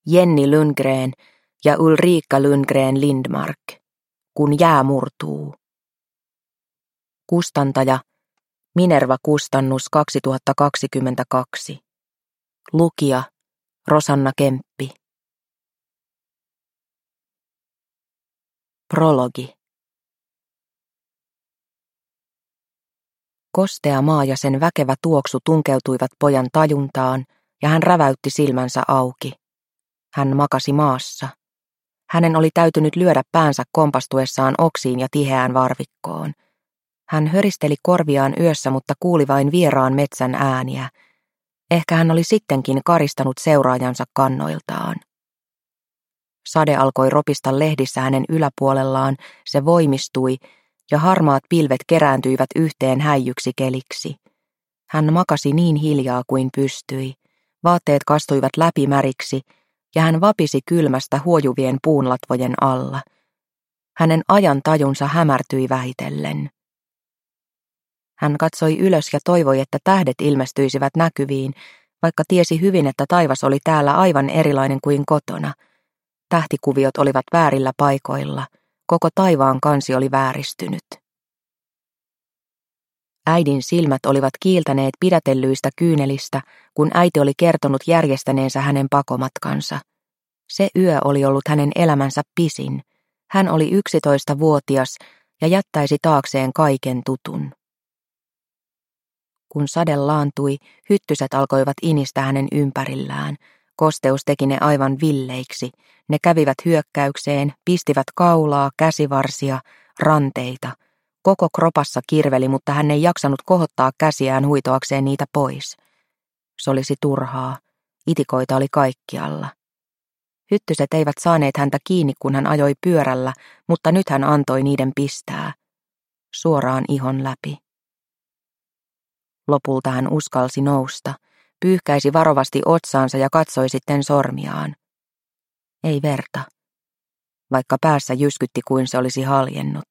Jenny Lundgren ja Ulrika Lundgren Lindmark. Kun jää murtuu. Kustantaja Minerva Kustannus 2022. Lukija Rosanna Kemppi. Prologi. Kostea maa ja sen väkevä tuoksu tunkeutuivat pojan tajuntaan, ja hän räväytti silmänsä auki. Hän makasi maassa. Hänen oli täytynyt lyödä päänsä kompastuessaan oksiin ja tiheään varvikkoon. Hän höristeli korviaan yössä, mutta kuuli vain vieraan metsän ääniä. Ehkä hän oli sittenkin karistanut seuraajansa kannoiltaan. Sade alkoi ropista lehdissä hänen yläpuolellaan, se voimistui, ja harmaat pilvet kerääntyivät yhteen häijyksi keliksi. Hän makasi niin hiljaa kuin pystyi. Vaatteet kastuivat läpimäriksi, ja hän vapisi kylmästä huojuvien puunlatvojen alla. Hänen ajan tajunsa hämärtyi vähitellen. Hän katsoi ylös ja toivoi, että tähdet ilmestyisivät näkyviin, vaikka tiesi hyvin, että taivas oli täällä aivan erilainen kuin kotona. Tähtikuviot olivat väärillä paikoilla, koko taivaan kansi oli vääristynyt. Äidin silmät olivat kiiltäneet pidätellyistä kyynelistä, kun äiti oli kertonut järjestäneensä hänen pakomatkansa. Se yö oli ollut hänen elämänsä pisin. Hän oli 11-vuotias ja jättäisi taakseen kaiken tutun. Kun sade laantui, hyttyset alkoivat inistä hänen ympärillään. Kosteus teki ne aivan villeiksi. Ne kävivät hyökkäykseen, pistivät kaulaa, käsivarsia, ranteita. Koko kropassa kirveli, mutta hän ei jaksanut kohottaa käsiään huitoakseen niitä pois. Se olisi turhaa. Itikoita oli kaikkialla. Hyttyset eivät saaneet häntä kiinni, kun hän ajoi pyörällä, mutta nyt hän antoi niiden pistää. Suoraan ihon läpi. Lopulta hän uskalsi nousta, pyyhkäisi varovasti otsaansa ja katsoi sitten sormiaan. Ei verta, vaikka päässä jyskytti kuin se olisi haljennut.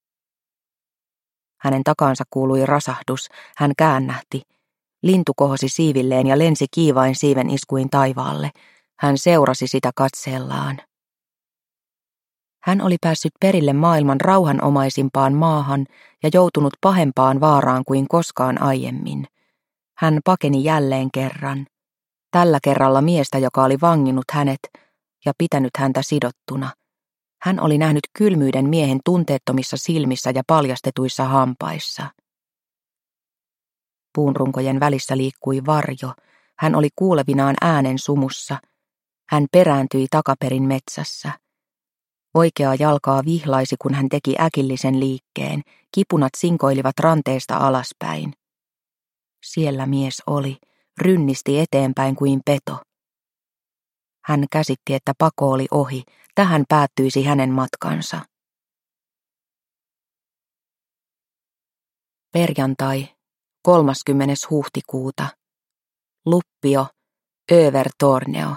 Hänen takaansa kuului rasahdus, hän käännähti. Lintu kohosi siivilleen ja lensi kiivain siiven iskuin taivaalle. Hän seurasi sitä katseellaan. Hän oli päässyt perille maailman rauhanomaisimpaan maahan ja joutunut pahempaan vaaraan kuin koskaan aiemmin. Hän pakeni jälleen kerran. Tällä kerralla miestä, joka oli vanginnut hänet ja pitänyt häntä sidottuna. Hän oli nähnyt kylmyyden miehen tunteettomissa silmissä ja paljastetuissa hampaissa. Puunrunkojen välissä liikkui varjo. Hän oli kuulevinaan äänen sumussa. Hän perääntyi takaperin metsässä. Oikeaa jalkaa vihlaisi, kun hän teki äkillisen liikkeen. Kipunat sinkoilivat ranteesta alaspäin. Siellä mies oli, rynnisti eteenpäin kuin peto. Hän käsitti, että pako oli ohi. Tähän päättyisi hänen matkansa. Perjantai, 30. huhtikuuta. Luppio, Övertorneo.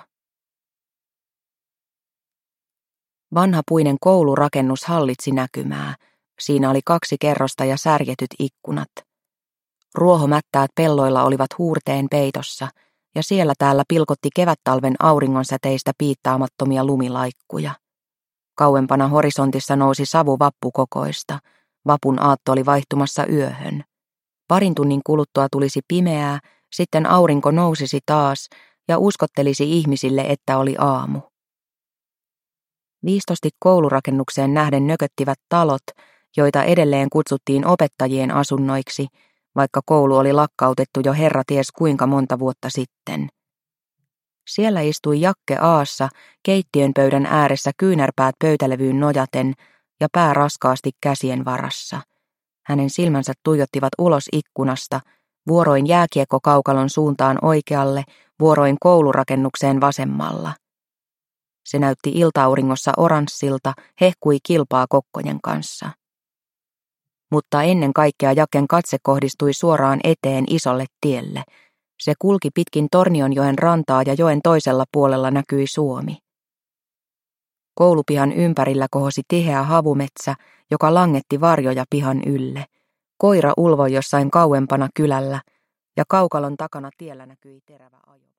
Vanhapuinen koulurakennus hallitsi näkymää. Siinä oli 2 kerrosta ja särjetyt ikkunat. Ruohomättäät pelloilla olivat huurteen peitossa, ja siellä täällä pilkotti kevättalven auringonsäteistä piittaamattomia lumilaikkuja. Kauempana horisontissa nousi savu vappukokoista. Vapun aatto oli vaihtumassa yöhön. 2 tunnin kuluttua tulisi pimeää, sitten aurinko nousisi taas ja uskottelisi ihmisille, että oli aamu. Viistosti koulurakennukseen nähden nököttivät talot, joita edelleen kutsuttiin opettajien asunnoiksi, vaikka koulu oli lakkautettu jo herra ties kuinka monta vuotta sitten. Siellä istui Jakke aassa keittiön pöydän ääressä kyynärpäät pöytälevyyn nojaten ja pää raskaasti käsien varassa. Hänen silmänsä tuijottivat ulos ikkunasta, vuoroin jääkiekkokaukalon suuntaan oikealle, vuoroin koulurakennukseen vasemmalla. Se näytti iltauringossa oranssilta, hehkui kilpaa kokkojen kanssa. Mutta ennen kaikkea Jaken katse kohdistui suoraan eteen isolle tielle. Se kulki pitkin Tornionjoen rantaa ja joen toisella puolella näkyi Suomi. Koulupihan ympärillä kohosi tiheä havumetsä, joka langetti varjoja pihan ylle. Koira ulvoi jossain kauempana kylällä ja kaukalon takana tiellä näkyi terävä ajo.